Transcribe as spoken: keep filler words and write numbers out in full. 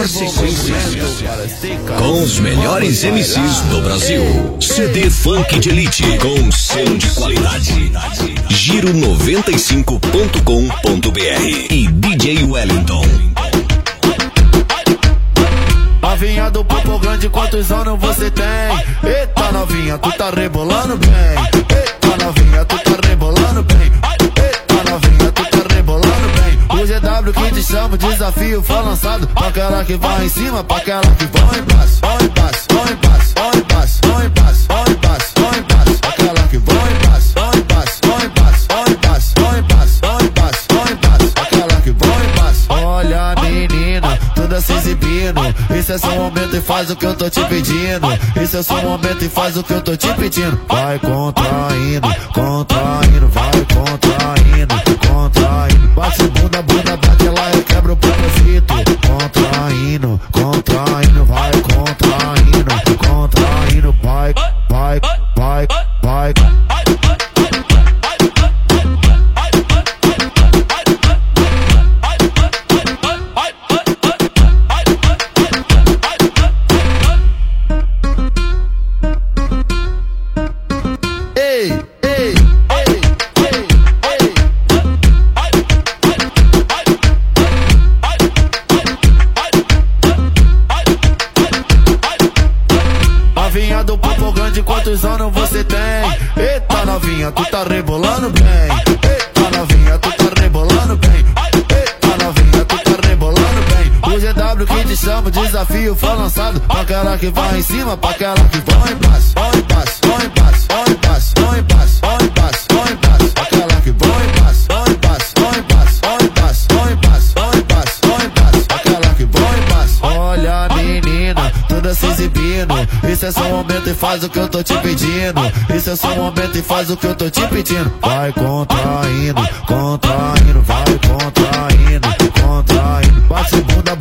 melhor sequência com os melhores M Cs do Brasil. C D Funk de Elite com selo de qualidade. Giro noventa e cinco ponto com ponto br e D J Wellington. Novinha do Popo Grande, quantos anos você tem? Eita novinha, tu tá rebolando bem. Eita novinha, tu tá rebolando bem. Eita novinha, tu tá rebolando bem. O G W que te chama, o desafio foi lançado. Pra aquela que vai em cima, pra aquela que vai embaixo. Vai embaixo, vai embaixo, vai embaixo, vai embaixo, vai embaixo, vai embaixo. Aquela que vai embaixo, vai embaixo, vai embaixo, vai embaixo, vai embaixo, vai embaixo, vai embaixo. Aquela que vai embaixo. Olha menina, toda se exibindo. Esse é seu momento e faz o que eu tô te pedindo. Esse é seu momento e faz o que eu tô te pedindo. Vai contraindo, contraindo, vai contraindo, contraindo. Bate bunda, bunda, bate lá e quebra o propósito. Contraindo, contraindo, vai contraindo, contraindo, vai, vai, vai, vai. Novinha do Popo Grande, quantos anos você tem? Eita novinha, tu tá rebolando bem. Eita novinha, tu tá rebolando bem. Eita novinha, tu tá rebolando bem. O G W que te chama, o desafio foi lançado. Pra aquela que vai em cima, pra aquela que vai embaixo. Vai embaixo, vai embaixo, vai embaixo, vai embaixo, vai embaixo, vai embaixo. Aquela que vai embaixo, vai embaixo, vai embaixo, vai embaixo, vai embaixo, vai embaixo, vai embaixo. Aquela que vai embaixo. Olha menina, toda se exibindo. Esse é seu momento e faz o que eu tô te pedindo. Esse é seu momento e faz o que eu tô te pedindo. Vai contraindo, contraindo, vai contraindo, contraindo. Bate bunda,